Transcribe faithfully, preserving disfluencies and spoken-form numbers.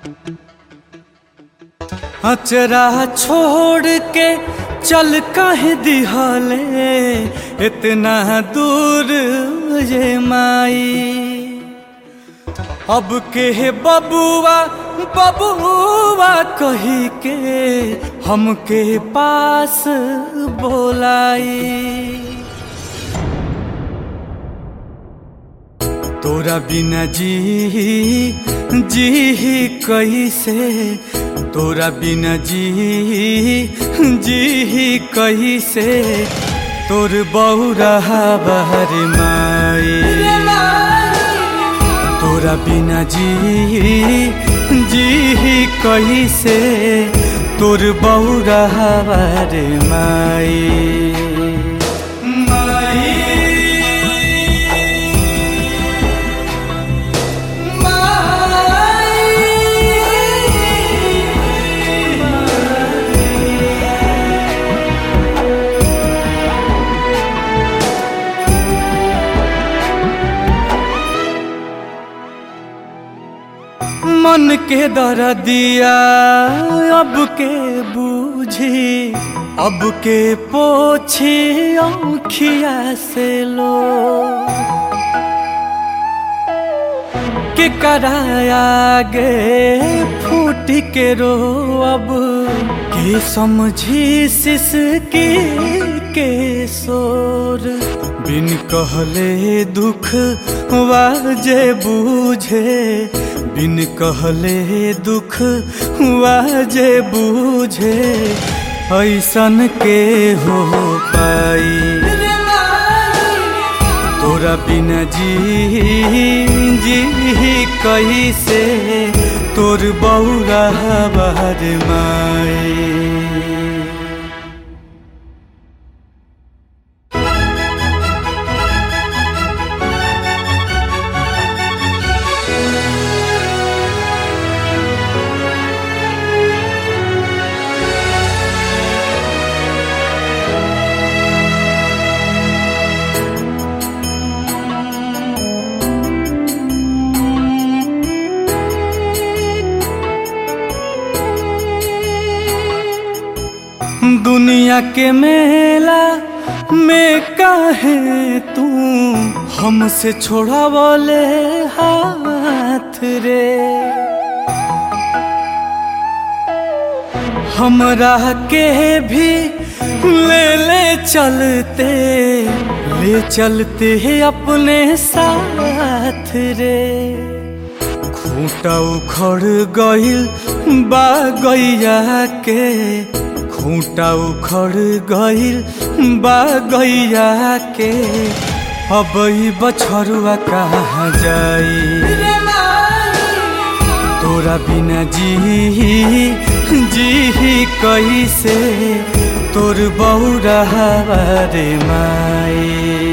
अचरा छोड़ के चल काहे दिहले इतना दूर ये माई। अब के बबुआ बबुआ कही के हमके पास बोलाई। तोरा बिना जी जी कैसे, तोरा बिना जी जी कैसे, तोर बौरा बहर माई। तोरा बिना जी जी कैसे, तोर बौरा बहर माई। मन के दर्दिया अब के बूझी, अब के पोछी आँखिया से लो। के कराया गे फूट के रो, अब के समझी सिसकी के शोर। बिन कहले दुख वाजे बूझे, बिन कहले दुख वाजे बूझे, ऐसन के हो पाई। तोरा बिना जी जी कैसे, तोर बौरा बहर माई। दुनिया के मेला में काहे तू हमसे छोड़ावले हाथ रे। हमरा के भी ले ले चलते, ले चलते अपने साथ रे। खूंटा उखड़ गइल बा गैया के, खूंटा उखड़ गइल बा गैया के, अब बछरुआ कहाँ जाई। तोरा बिना जी जी कैसे, तोर बौरा बहर माई।